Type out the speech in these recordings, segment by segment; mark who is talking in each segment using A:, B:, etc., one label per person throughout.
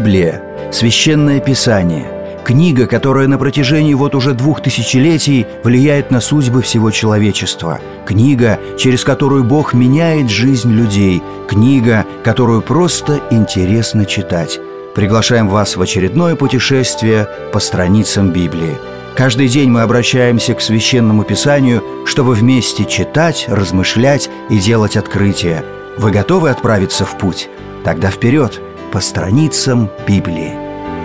A: Библия – Священное Писание, книга, которая на протяжении уже 2000 влияет на судьбы всего человечества, книга, через которую Бог меняет жизнь людей, книга, которую просто интересно читать. Приглашаем вас в очередное путешествие по страницам Библии. Каждый день мы обращаемся к Священному Писанию, чтобы вместе читать, размышлять и делать открытия. Вы готовы отправиться в путь? Тогда вперед, по страницам Библии.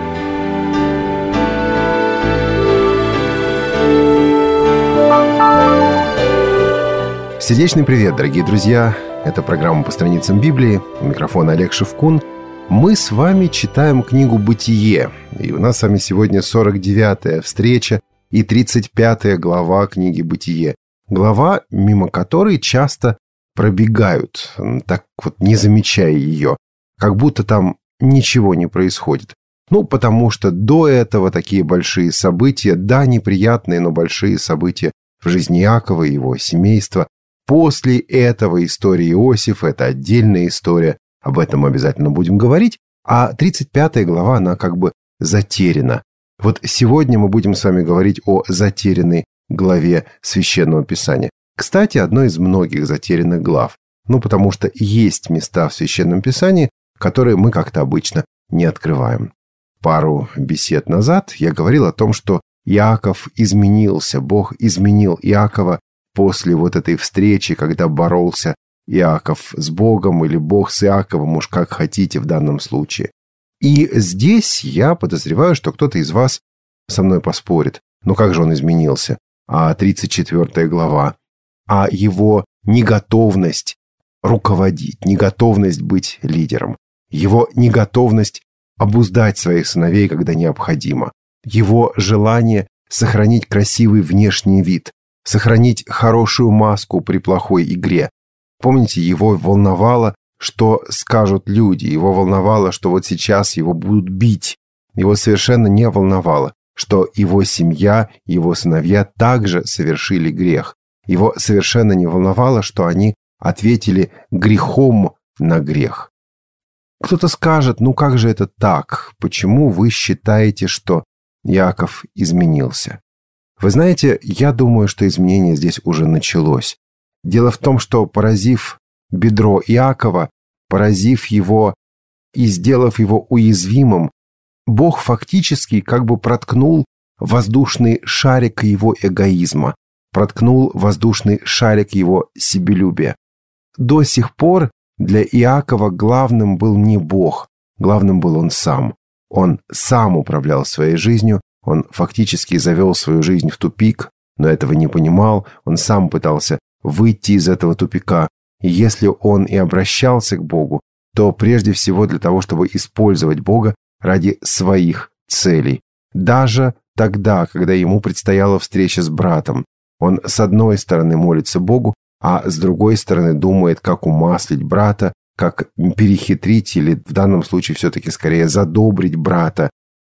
B: Сердечный привет, дорогие друзья! Это программа «По страницам Библии». У микрофона Олег Шевкун. Мы с вами читаем книгу «Бытие». И у нас с вами сегодня 49-я встреча и 35-я глава книги «Бытие». Глава, мимо которой часто пробегают, так вот не замечая ее, как будто там ничего не происходит. Потому что до этого такие большие события, да, неприятные, но большие события в жизни Иакова и его семейства. После этого история Иосифа – это отдельная история, об этом мы обязательно будем говорить, а 35-я глава, она как бы затеряна. Вот сегодня мы будем с вами говорить о затерянной главе Священного Писания. Кстати, одной из многих затерянных глав, потому что есть места в Священном Писании, которые мы как-то обычно не открываем. Пару бесед назад я говорил о том, что Иаков изменился, Бог изменил Иакова после вот этой встречи, когда боролся Иаков с Богом или Бог с Иаковом, уж как хотите в данном случае. И здесь я подозреваю, что кто-то из вас со мной поспорит. Как же он изменился? А 34 глава. А его неготовность руководить, неготовность быть лидером, его неготовность обуздать своих сыновей, когда необходимо, его желание сохранить красивый внешний вид, сохранить хорошую маску при плохой игре. Помните, его волновало, что скажут люди, его волновало, что вот сейчас его будут бить. Его совершенно не волновало, что его семья, его сыновья также совершили грех. Его совершенно не волновало, что они ответили грехом на грех. Кто-то скажет, как же это так? Почему вы считаете, что Иаков изменился? Вы знаете, я думаю, что изменение здесь уже началось. Дело в том, что поразив бедро Иакова, поразив его и сделав его уязвимым, Бог фактически как бы проткнул воздушный шарик его эгоизма, проткнул воздушный шарик его себелюбия. До сих пор для Иакова главным был не Бог, главным был он сам. Он сам управлял своей жизнью, он фактически завел свою жизнь в тупик, но этого не понимал, он сам пытался выйти из этого тупика. И если он и обращался к Богу, то прежде всего для того, чтобы использовать Бога ради своих целей. Даже тогда, когда ему предстояла встреча с братом, он с одной стороны молится Богу, а с другой стороны думает, как умаслить брата, как перехитрить или в данном случае все-таки скорее задобрить брата.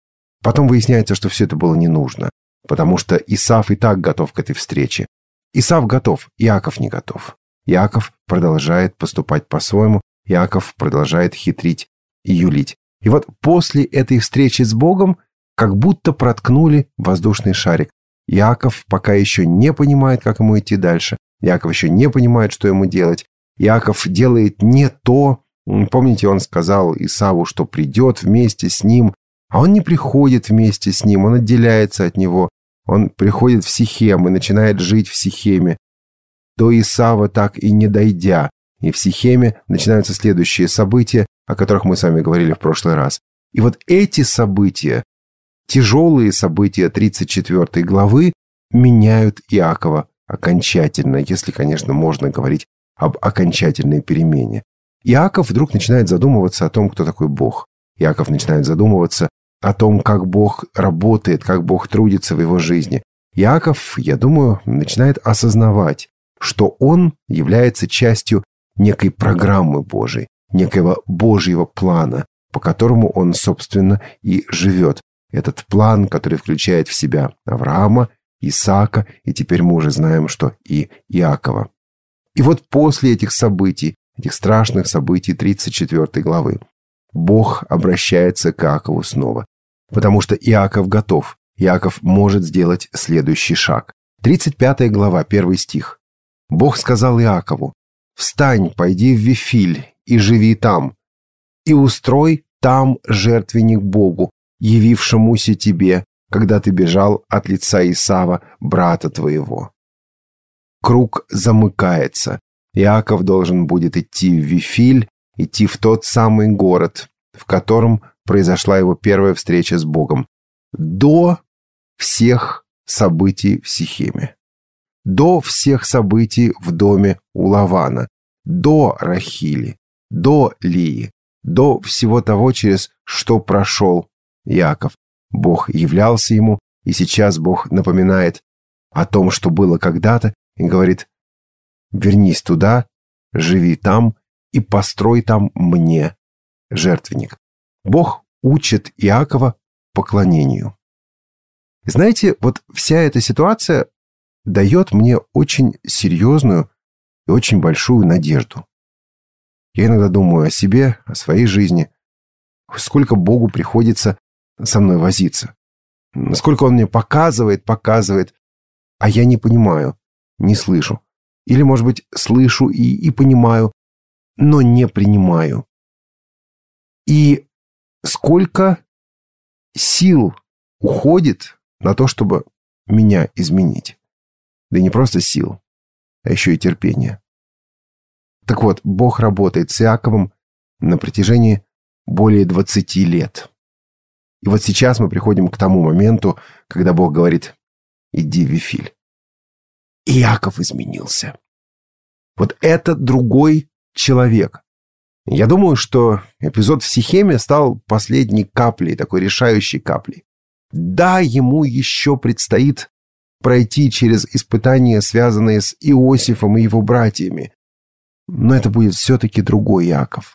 B: Потом выясняется, что все это было не нужно, потому что Исав и так готов к этой встрече. Исав готов, Иаков не готов. Иаков продолжает поступать по-своему, Иаков продолжает хитрить и юлить. И вот после этой встречи с Богом как будто проткнули воздушный шарик. Иаков пока еще не понимает, как ему идти дальше. Иаков еще не понимает, что ему делать. Иаков делает не то. Помните, он сказал Исаву, что придет вместе с ним, а он не приходит вместе с ним, он отделяется от него. Он приходит в Сихем и начинает жить в Сихеме, до Исава так и не дойдя. И в Сихеме начинаются следующие события, о которых мы с вами говорили в прошлый раз. И вот эти события, тяжелые события 34 главы, меняют Иакова окончательно, если, конечно, можно говорить об окончательной перемене. Иаков вдруг начинает задумываться о том, кто такой Бог. Иаков начинает задумываться о том, как Бог работает, как Бог трудится в его жизни. Иаков, я думаю, начинает осознавать, что он является частью некой программы Божией, некого Божьего плана, по которому он, собственно, и живет. Этот план, который включает в себя Авраама, Исаака, и теперь мы уже знаем, что и Иакова. И вот после этих событий, этих страшных событий 34 главы, Бог обращается к Иакову снова, потому что Иаков готов. Иаков может сделать следующий шаг. 35 глава, 1 стих. Бог сказал Иакову: «Встань, пойди в Вифиль и живи там, и устрой там жертвенник Богу, явившемуся тебе, когда ты бежал от лица Исава, брата твоего». Круг замыкается. Иаков должен будет идти в Вифиль, идти в тот самый город, в котором произошла его первая встреча с Богом, до всех событий в Сихеме, до всех событий в доме у Лавана, до Рахили, до Лии, до всего того, через что прошел Иаков. Бог являлся ему, и сейчас Бог напоминает о том, что было когда-то, и говорит: «Вернись туда, живи там и построй там мне жертвенник». Бог учит Иакова поклонению. Знаете, вот вся эта ситуация дает мне очень серьезную и очень большую надежду. Я иногда думаю о себе, о своей жизни, сколько Богу приходится со мной возиться, сколько Он мне показывает, а я не понимаю, не слышу. Или, может быть, слышу и понимаю, но не принимаю. И сколько сил уходит на то, чтобы меня изменить. Да и не просто сил, а еще и терпения. Так вот, Бог работает с Иаковом на протяжении более 20 лет. И вот сейчас мы приходим к тому моменту, когда Бог говорит: «Иди в Вифиль». И Иаков изменился. Вот это другой человек. Я думаю, что эпизод в Сихеме стал последней каплей, такой решающей каплей. Да, ему еще предстоит пройти через испытания, связанные с Иосифом и его братьями. Но это будет все-таки другой Иаков.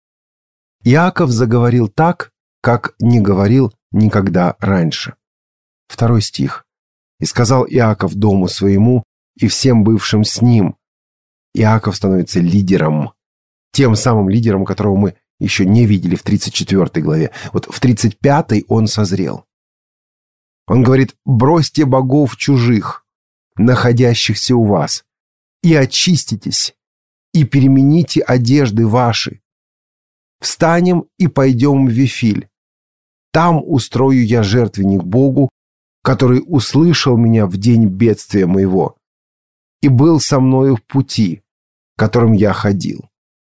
B: Иаков заговорил так, как не говорил никогда раньше. 2 стих. «И сказал Иаков дому своему и всем бывшим с ним». Иаков становится лидером. Тем самым лидером, которого мы еще не видели в 34 главе. Вот в 35 он созрел. Он говорит: «Бросьте богов чужих, находящихся у вас, и очиститесь, и перемените одежды ваши. Встанем и пойдем в Вифиль. Там устрою я жертвенник Богу, который услышал меня в день бедствия моего и был со мною в пути, которым я ходил».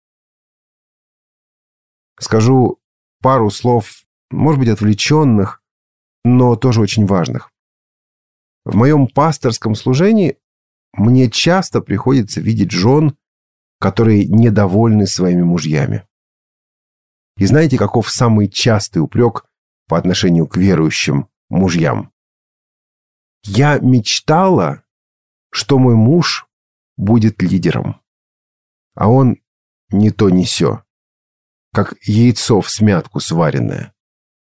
B: Скажу пару слов, может быть, отвлеченных, но тоже очень важных. В моем пасторском служении мне часто приходится видеть жен, которые недовольны своими мужьями. И знаете, каков самый частый упрек по отношению к верующим мужьям? «Я мечтала, что мой муж будет лидером, а он не то ни сё, как яйцо в смятку сваренное».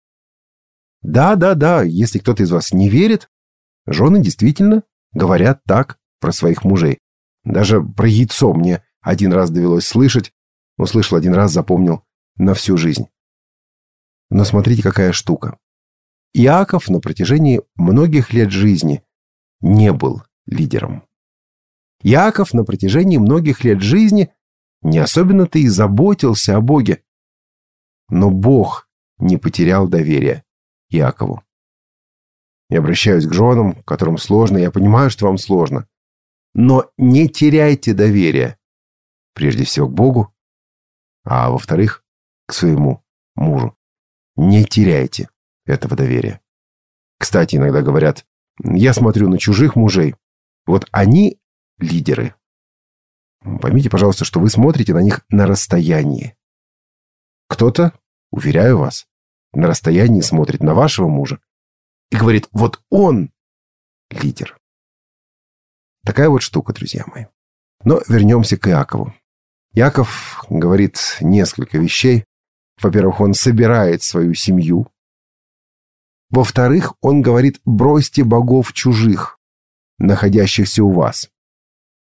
B: Да, если кто-то из вас не верит, жены действительно говорят так про своих мужей. Даже про яйцо мне один раз довелось слышать, услышал один раз, запомнил на всю жизнь. Но смотрите, какая штука. Иаков на протяжении многих лет жизни не был лидером. Иаков на протяжении многих лет жизни не особенно-то и заботился о Боге. Но Бог не потерял доверия Иакову. Я обращаюсь к женам, которым сложно, я понимаю, что вам сложно. Но не теряйте доверия. Прежде всего к Богу, а во-вторых, к своему мужу. Не теряйте этого доверия. Кстати, иногда говорят: я смотрю на чужих мужей, вот они лидеры. Поймите, пожалуйста, что вы смотрите на них на расстоянии. Кто-то, уверяю вас, на расстоянии смотрит на вашего мужа и говорит: вот он лидер. Такая вот штука, друзья мои. Но вернемся к Иакову. Иаков говорит несколько вещей. Во-первых, он собирает свою семью. Во-вторых, он говорит: бросьте богов чужих, находящихся у вас.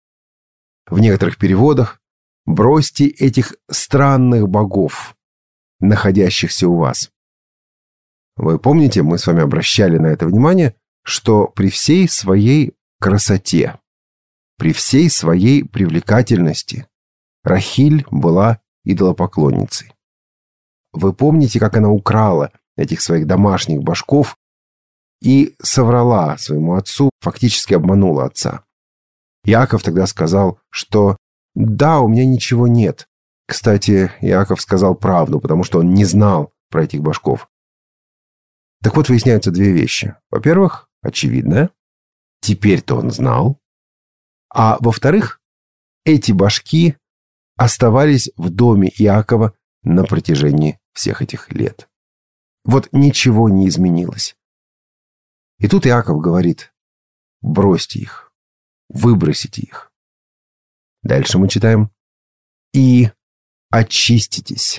B: В некоторых переводах: бросьте этих странных богов. находящихся у вас. Вы помните, мы с вами обращали на это внимание, что при всей своей красоте, при всей своей привлекательности Рахиль была идолопоклонницей. Вы помните, как она украла этих своих домашних башков и соврала своему отцу, фактически обманула отца. Иаков тогда сказал, что «да, у меня ничего нет». Кстати, Иаков сказал правду, потому что он не знал про этих башков. Так вот, выясняются две вещи. Во-первых, очевидное, теперь-то он знал. А во-вторых, эти башки оставались в доме Иакова на протяжении всех этих лет. Вот ничего не изменилось. И тут Иаков говорит: бросьте их, выбросите их. Дальше мы читаем: и очиститесь.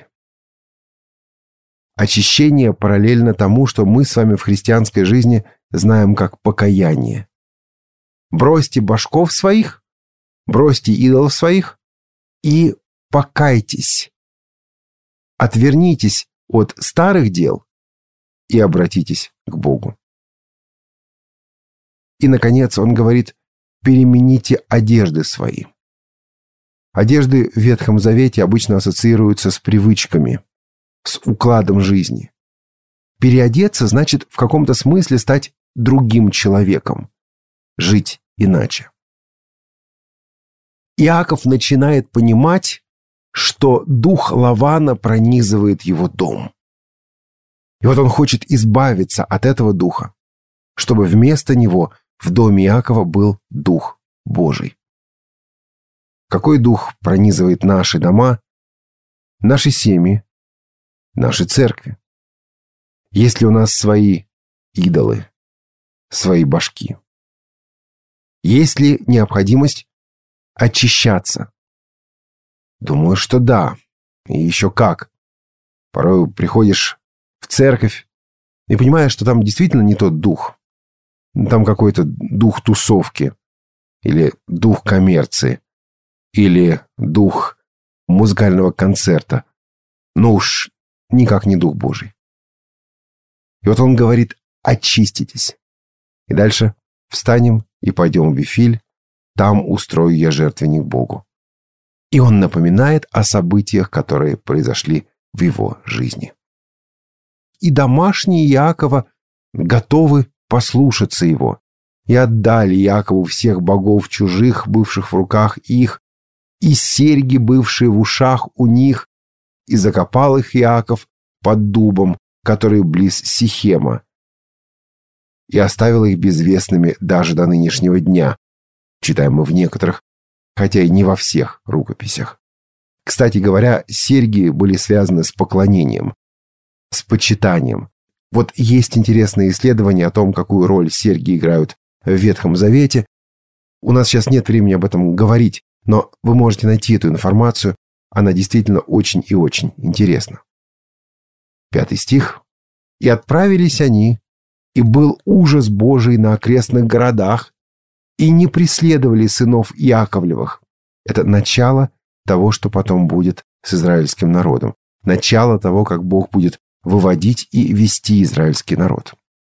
B: Очищение параллельно тому, что мы с вами в христианской жизни знаем как покаяние. Бросьте башков своих, бросьте идолов своих и покайтесь. Отвернитесь от старых дел и обратитесь к Богу. И, наконец, он говорит: перемените одежды свои. Одежды в Ветхом Завете обычно ассоциируются с привычками, с укладом жизни. Переодеться значит в каком-то смысле стать другим человеком, жить иначе. Иаков начинает понимать, что дух Лавана пронизывает его дом. И вот он хочет избавиться от этого духа, чтобы вместо него в доме Иакова был Дух Божий. Какой дух пронизывает наши дома, наши семьи, наши церкви? Есть ли у нас свои идолы, свои башки? Есть ли необходимость очищаться? Думаю, что да. И еще как. Порой приходишь в церковь и понимаешь, что там действительно не тот дух. Там какой-то дух тусовки, или дух коммерции, или дух музыкального концерта. Но уж никак не Дух Божий. И вот он говорит: очиститесь. И дальше: встанем и пойдем в Вифиль, там устрою я жертвенник Богу. И он напоминает о событиях, которые произошли в его жизни. И домашние Иакова готовы послушаться его, и отдали Иакову всех богов чужих, бывших в руках их, и серьги, бывшие в ушах у них, и закопал их Иаков под дубом, который близ Сихема, и оставил их безвестными даже до нынешнего дня, читаем мы в некоторых, хотя и не во всех рукописях. Кстати говоря, серьги были связаны с поклонением, с почитанием. Вот есть интересные исследования о том, какую роль серьги играют в Ветхом Завете. У нас сейчас нет времени об этом говорить, но вы можете найти эту информацию. Она действительно очень и очень интересна. 5 стих. «И отправились они, и был ужас Божий на окрестных городах, и не преследовали сынов Иаковлевых». Это начало того, что потом будет с израильским народом. Начало того, как Бог будет выводить и вести израильский народ.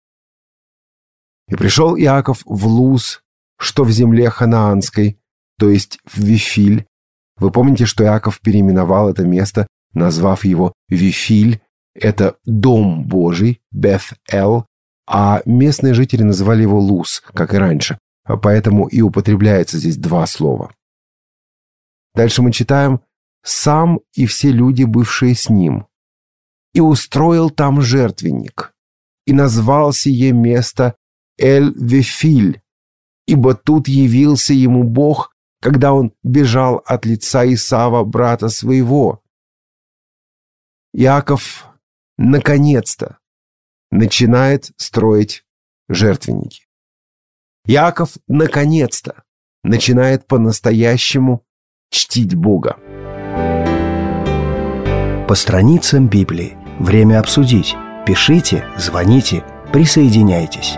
B: «И пришел Иаков в Луз, что в земле ханаанской, то есть в Вифиль». Вы помните, что Иаков переименовал это место, назвав его Вифиль. Это Дом Божий, Бeth-Эл, а местные жители называли его Луз, как и раньше. Поэтому и употребляется здесь 2 слова. Дальше мы читаем: «Сам и все люди, бывшие с ним, и устроил там жертвенник, и назвал сие место Эль-Вифиль, ибо тут явился ему Бог, когда он бежал от лица Исава, брата своего». Иаков наконец-то начинает строить жертвенники. Иаков наконец-то начинает по-настоящему чтить Бога.
A: По страницам Библии. Время обсудить. Пишите, звоните, присоединяйтесь.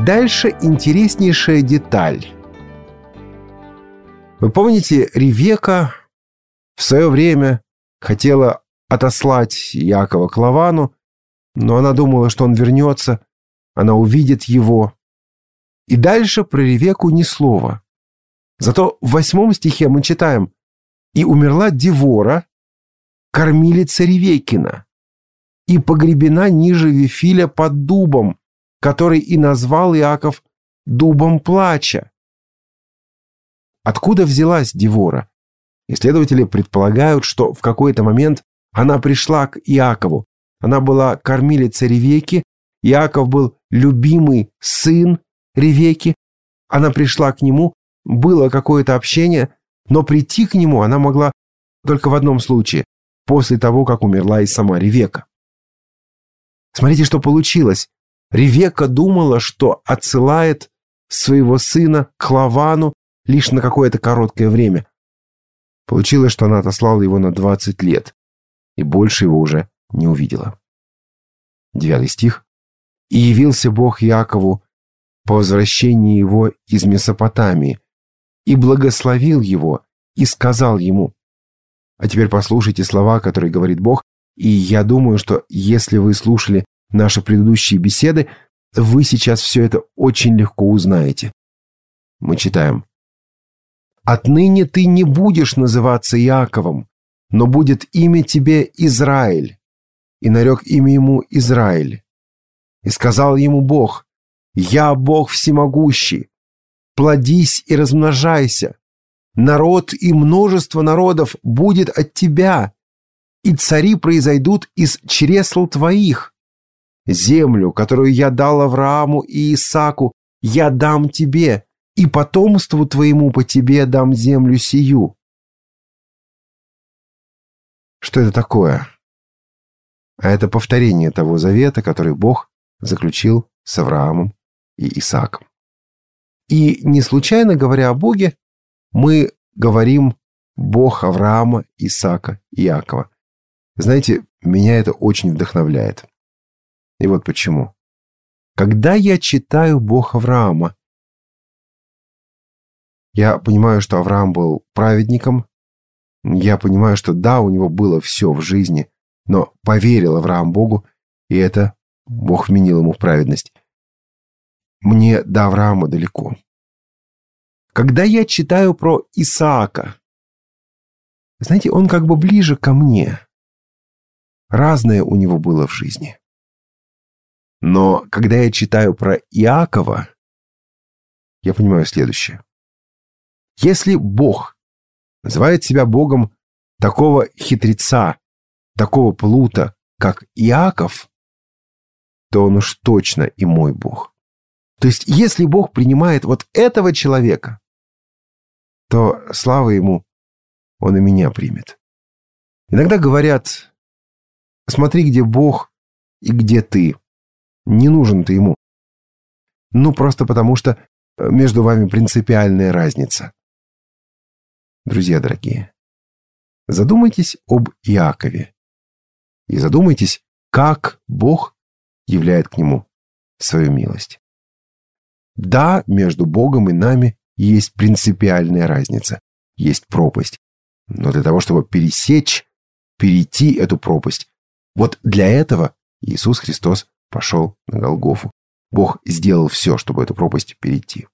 B: дальше интереснейшая деталь. Вы помните, Ревека в свое время хотела отослать Иакова к Лавану, но она думала, что он вернется, она увидит его. И дальше про Ревеку ни слова. Зато в 8 стихе мы читаем: «И умерла Девора, кормилица Ревекина, и погребена ниже Вифиля под дубом, который и назвал Иаков дубом плача». Откуда взялась Девора? Исследователи предполагают, что в какой-то момент она пришла к Иакову. Она была кормилицей Ревеки, Иаков был любимый сын Ревеки. Она пришла к нему, было какое-то общение, но прийти к нему она могла только в одном случае, после того, как умерла и сама Ревека. Смотрите, что получилось. Ревека думала, что отсылает своего сына к Лавану лишь на какое-то короткое время. Получилось, что она отослала его на 20 лет, и больше его уже не увидела. 9 стих. «И явился Бог Иакову по возвращении его из Месопотамии, и благословил его, и сказал ему». А теперь послушайте слова, которые говорит Бог, и я думаю, что если вы слушали наши предыдущие беседы, вы сейчас все это очень легко узнаете. Мы читаем: «Отныне ты не будешь называться Иаковом, но будет имя тебе Израиль. И нарек имя ему Израиль. И сказал ему Бог: Я Бог всемогущий, плодись и размножайся. Народ и множество народов будет от тебя, и цари произойдут из чресл твоих. Землю, которую я дал Аврааму и Исааку, я дам тебе, и потомству твоему по тебе дам землю сию». Что это такое? А это повторение того завета, который Бог заключил с Авраамом и Исааком. И не случайно, говоря о Боге, мы говорим «Бог Авраама, Исаака и Иакова». Знаете, меня это очень вдохновляет. И вот почему. Когда я читаю «Бог Авраама», я понимаю, что Авраам был праведником. Я понимаю, что да, у него было все в жизни, но поверил Авраам Богу, и это Бог вменил ему в праведность. Мне до Авраама далеко. Когда я читаю про Исаака, знаете, он как бы ближе ко мне. Разное у него было в жизни. Но когда я читаю про Иакова, я понимаю следующее. Если Бог называет себя Богом такого хитреца, такого плута, как Иаков, то он уж точно и мой Бог. То есть, если Бог принимает вот этого человека, то слава ему, он и меня примет. Иногда говорят: смотри, где Бог и где ты. Не нужен ты ему. Ну, просто потому что между вами принципиальная разница. Друзья дорогие, задумайтесь об Иакове и задумайтесь, как Бог являет к нему свою милость. Да, между Богом и нами есть принципиальная разница, есть пропасть. Но для того, чтобы перейти эту пропасть, вот для этого Иисус Христос пошел на Голгофу. Бог сделал все, чтобы эту пропасть перейти.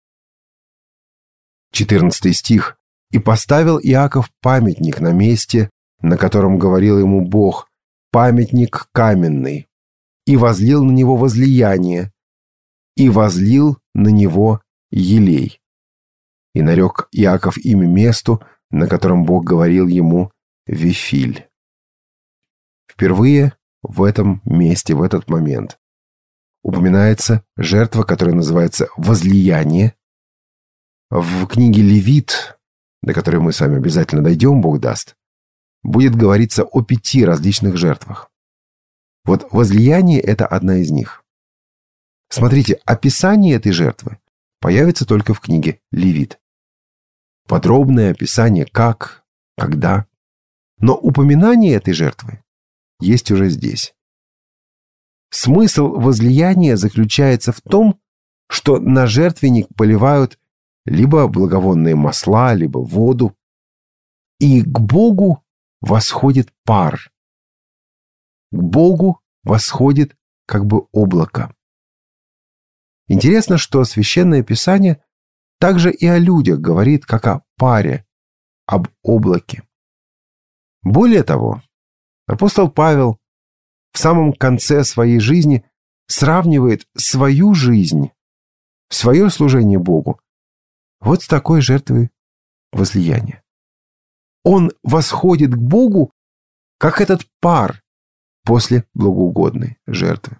B: 14 стих. «И поставил Иаков памятник на месте, на котором говорил ему Бог, памятник каменный, и возлил на него возлияние, и возлил на него елей. И нарек Иаков имя месту, на котором Бог говорил ему, Вифиль». Впервые в этом месте, в этот момент упоминается жертва, которая называется возлияние. В книге Левит, до которой мы с вами обязательно дойдем, Бог даст, будет говориться о 5 различных жертвах. Вот возлияние – это одна из них. Смотрите, описание этой жертвы появится только в книге Левит. Подробное описание как, когда. Но упоминание этой жертвы есть уже здесь. Смысл возлияния заключается в том, что на жертвенник поливают либо благовонные масла, либо воду, и к Богу восходит пар. К Богу восходит как бы облако. Интересно, что Священное Писание также и о людях говорит, как о паре, об облаке. Более того, апостол Павел в самом конце своей жизни сравнивает свою жизнь, свое служение Богу вот с такой жертвой возлияния. Он восходит к Богу, как этот пар после благоугодной жертвы.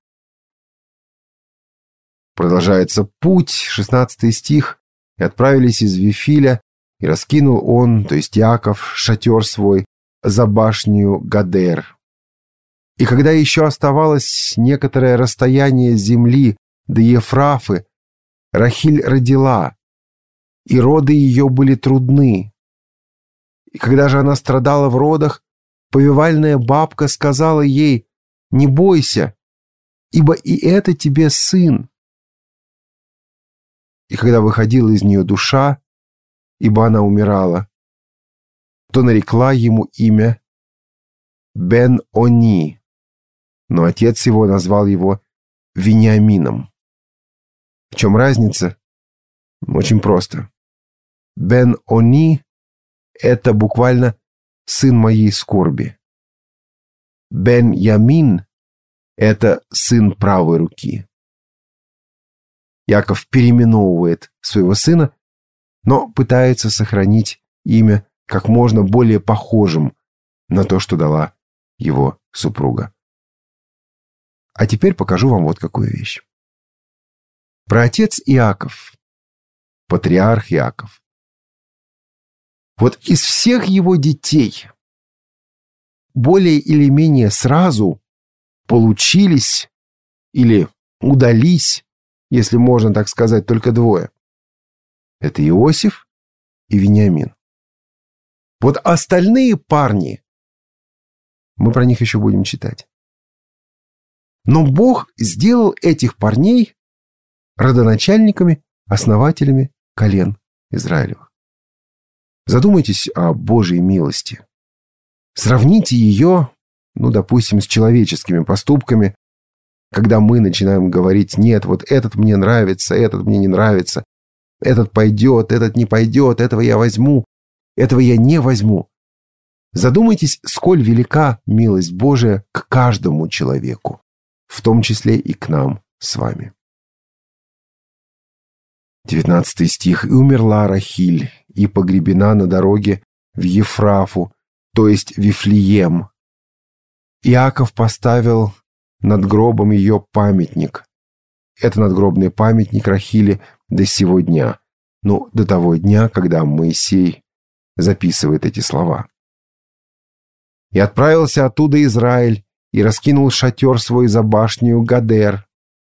B: Продолжается путь, 16 стих. «И отправились из Вифиля, и раскинул он, то есть Иаков, шатер свой за башню Гадер. И когда еще оставалось некоторое расстояние земли до Ефрафы, Рахиль родила, и роды ее были трудны. И когда же она страдала в родах, повивальная бабка сказала ей: «Не бойся, ибо и это тебе сын». И когда выходила из нее душа, ибо она умирала, то нарекла ему имя Бен-Они, но отец его назвал его Вениамином. В чем разница? Очень просто. Бен-Они — это буквально «сын моей скорби». Бен-Ямин — это «сын правой руки». Иаков переименовывает своего сына, но пытается сохранить имя как можно более похожим на то, что дала его супруга. А теперь покажу вам вот какую вещь. Праотец Иаков, патриарх Иаков. Вот из всех его детей более или менее сразу получились или удались, если можно так сказать, только двое. Это Иосиф и Вениамин. Вот остальные парни, мы про них еще будем читать. Но Бог сделал этих парней родоначальниками, основателями колен Израилевых. Задумайтесь о Божьей милости. Сравните ее, допустим, с человеческими поступками, когда мы начинаем говорить: нет, вот этот мне нравится, этот мне не нравится, этот пойдет, этот не пойдет, этого я возьму, этого я не возьму. Задумайтесь, сколь велика милость Божия к каждому человеку, в том числе и к нам с вами. 19 стих. «И умерла Рахиль, и погребена на дороге в Ефрафу, то есть Вифлеем. Иаков поставил над гробом ее памятник». Это надгробный памятник Рахили до сего дня. До того дня, когда Моисей записывает эти слова. «И отправился оттуда Израиль, и раскинул шатер свой за башню Гадер».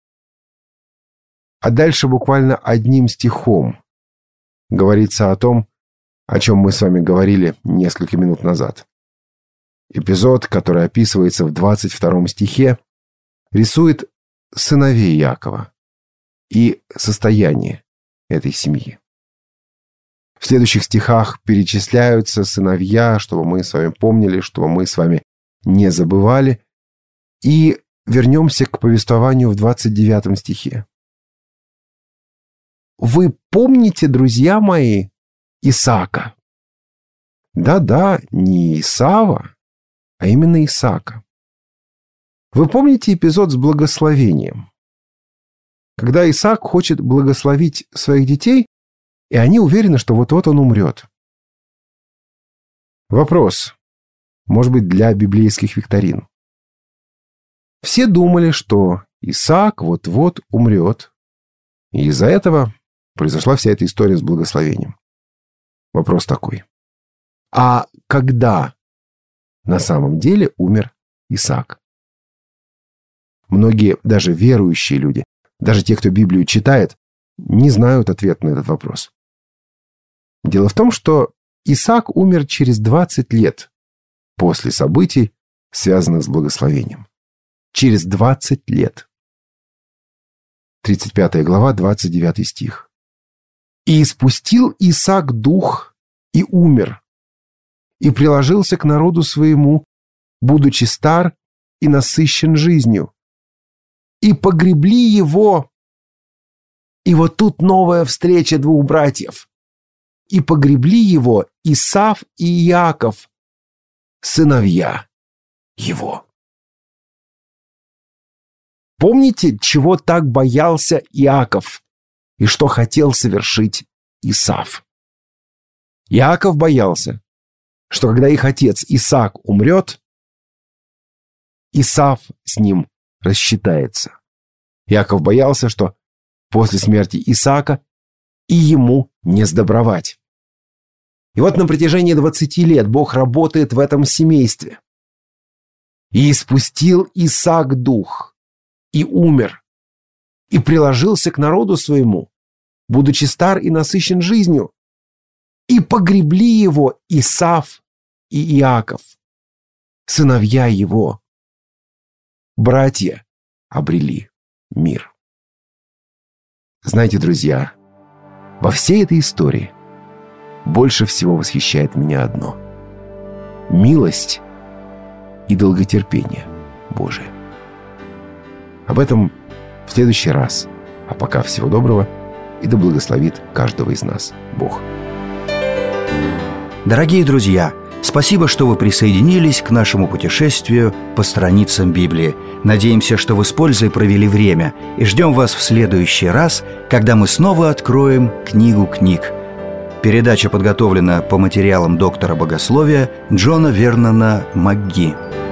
B: А дальше буквально одним стихом говорится о том, о чем мы с вами говорили несколько минут назад. Эпизод, который описывается в 22 стихе, рисует сыновей Иакова и состояние этой семьи. В следующих стихах перечисляются сыновья, чтобы мы с вами помнили, чтобы мы с вами не забывали. И вернемся к повествованию в 29 стихе. Вы помните, друзья мои, Исаака? Да-да, не Исава, а именно Исаака. Вы помните эпизод с благословением? Когда Исаак хочет благословить своих детей, и они уверены, что вот-вот он умрет. Вопрос, может быть, для библейских викторин. Все думали, что Исаак вот-вот умрет, и из-за этого произошла вся эта история с благословением. Вопрос такой. А когда на самом деле умер Исаак? Многие, даже верующие люди, даже те, кто Библию читает, не знают ответ на этот вопрос. Дело в том, что Исаак умер через 20 лет после событий, связанных с благословением. Через 20 лет. 35 глава, 29 стих. «И испустил Исаак дух, и умер, и приложился к народу своему, будучи стар и насыщен жизнью. И погребли его». И вот тут новая встреча двух братьев. «И погребли его Исав и Иаков, сыновья его». Помните, чего так боялся Иаков и что хотел совершить Исав? Иаков боялся, что когда их отец Исаак умрет, Исав с ним рассчитается. Иаков боялся, что после смерти Исаака и ему не сдобровать. И вот на протяжении 20 лет Бог работает в этом семействе. «И испустил Исаак дух, и умер, и приложился к народу своему, будучи стар и насыщен жизнью, и погребли его Исав и Иаков, сыновья его». Братья обрели мир. Знаете, друзья, во всей этой истории больше всего восхищает меня одно – милость и долготерпение Божие. Об этом в следующий раз. А пока всего доброго, и да благословит каждого из нас Бог.
A: Дорогие друзья, спасибо, что вы присоединились к нашему путешествию по страницам Библии. Надеемся, что вы с пользой провели время, и ждем вас в следующий раз, когда мы снова откроем книгу книг. Передача подготовлена по материалам доктора богословия Джона Вернона МакГи.